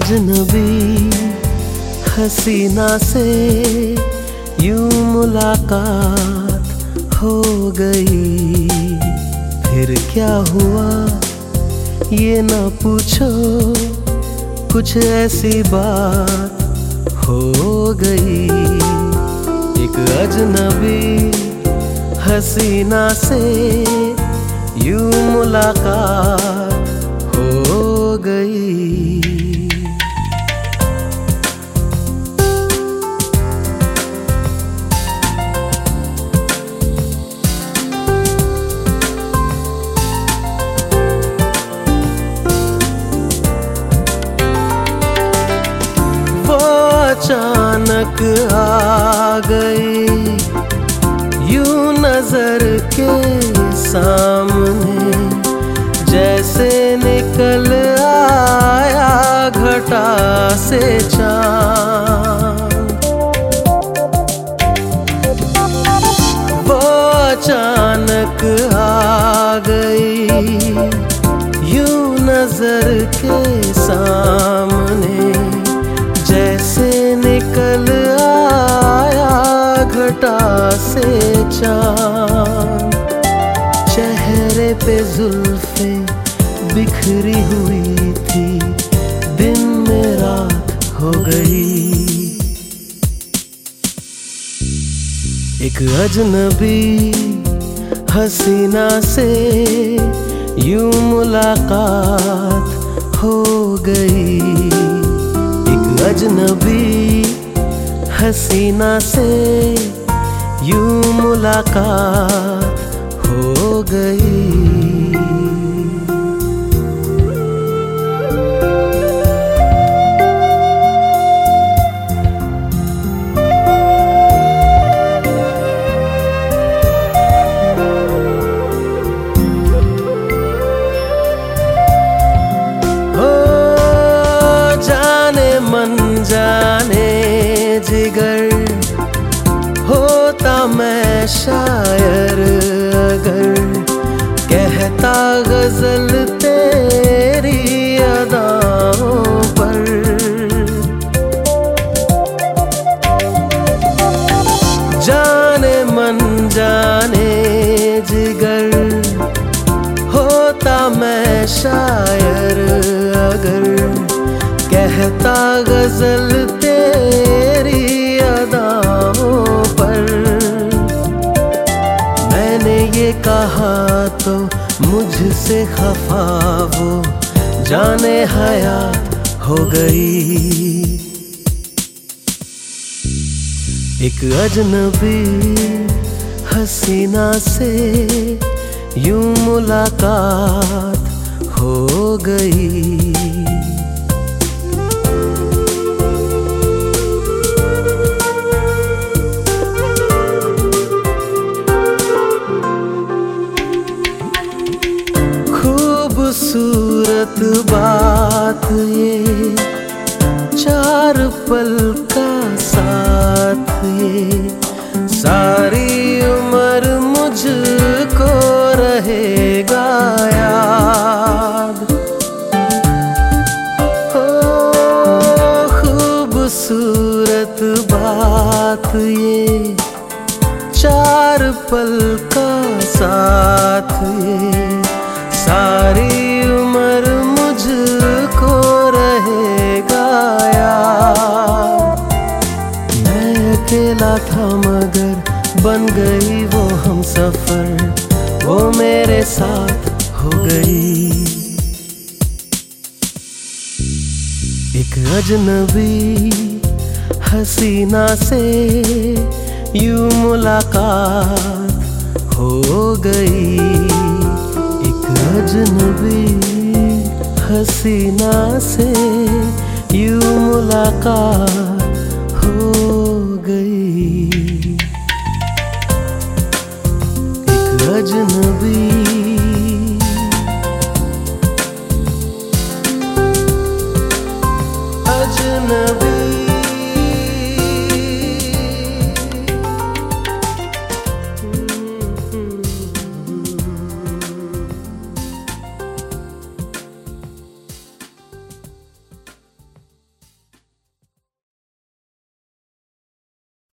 अजनबी हसीना से यूं मुलाकात हो गई। फिर क्या हुआ ये न पूछो, कुछ ऐसी बात हो गई। एक अजनबी हसीना से यूं मुलाकात हो गई। अचानक आ गई यूं नजर के सामने, जैसे निकल आया घटा से चाँद। वो अचानक आ गई यूं नजर के सामने, जैसे निकल आया घटा से चाँद। चेहरे पे जुल्फे बिखरी हुई थी, दिन में रात हो गई। एक अजनबी हसीना से यूं मुलाकात हो गई। अजनबी हसीना से यूं मुलाकात हो गई। जाने जिगर होता मैं शायर अगर, कहता गजल तेरी अदाओं पर। जाने मन जाने जिगर होता मैं शायर अगर, कहता गजल तेरी अदाओं पर। मैंने ये कहा तो मुझसे खफा वो, जाने हयात हो गई। एक अजनबी हसीना से यूं मुलाकात हो गई। खूबसूरत बात ये, चार पल का साथ ये, सारी उम्र मुझको रहेगा याद। ओ खूबसूरत बात ये, चार पल का साथ ये, सारी उम्र मुझको रहेगा याद। मैं अकेला था मगर बन गई वो हम सफर, वो मेरे साथ हो गई। एक अजनबी हसीना से यूं मुलाकात हो गई। अजनबी हसीना से यूं मुलाकात हो गई। एक अजनबी अजनबी